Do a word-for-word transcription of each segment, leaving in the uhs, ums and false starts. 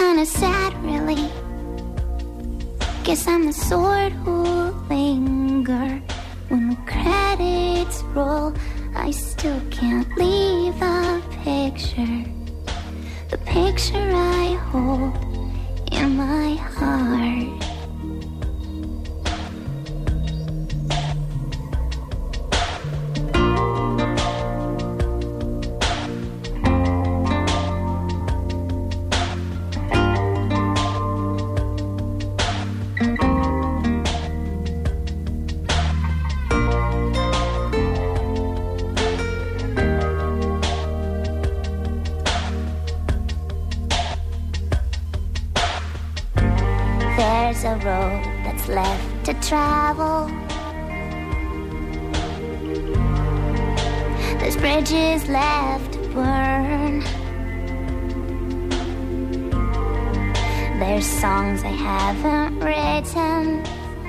kinda sad, really. Guess I'm the sort who'll linger. When the credits roll, I still can't leave the picture. The picture I hold in my heart. There's a road that's left to travel. There's bridges left to burn. There's songs I haven't written,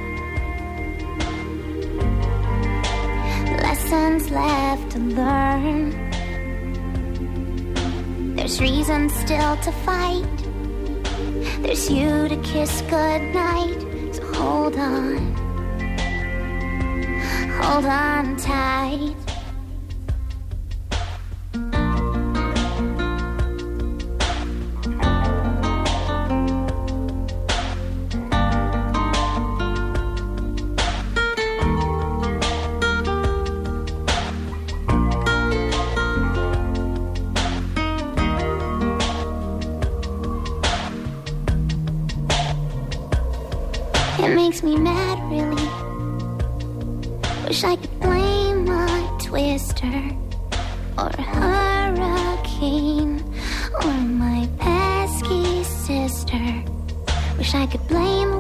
lessons left to learn. There's reasons still to fight. There's you to kiss goodnight. So hold on, hold on tight. It makes me mad, really. Wish I could blame a twister or a hurricane or my pesky sister. Wish I could blame